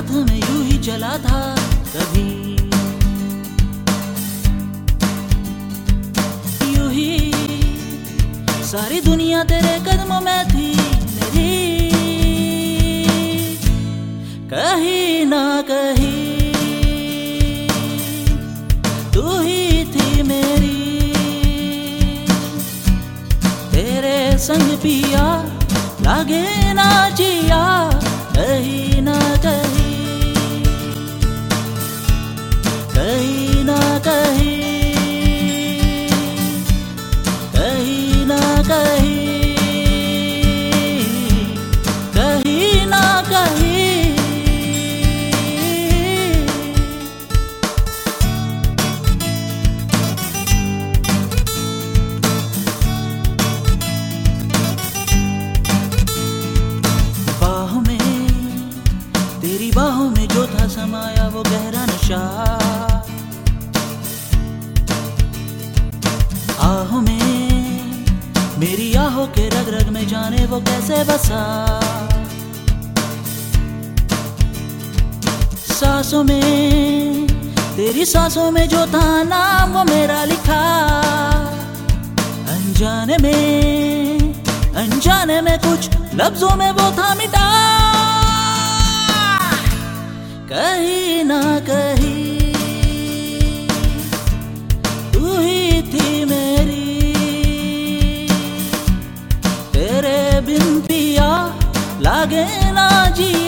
साथ में यूं ही चला था कभी, यूं ही सारी दुनिया तेरे कदमों में थी मेरी, कहीं ना कहीं तू ही थी मेरी। तेरे संग पिया लागे ना जिया कहीं ना कहीं, कहीं ना कहीं, कहीं ना कहीं, कहीं ना कहीं। तेरी बाहों में जो था समाया वो गहरा नशा, आहों में मेरी आहों के रग रग में जाने वो कैसे बसा, सांसों में तेरी सांसों में जो था नाम वो मेरा लिखा, अनजाने में कुछ लफ्जों में वो था मिटा, कहीं ना कहीं तू ही थी मेरी। तेरे बिन पिया लागे ना जी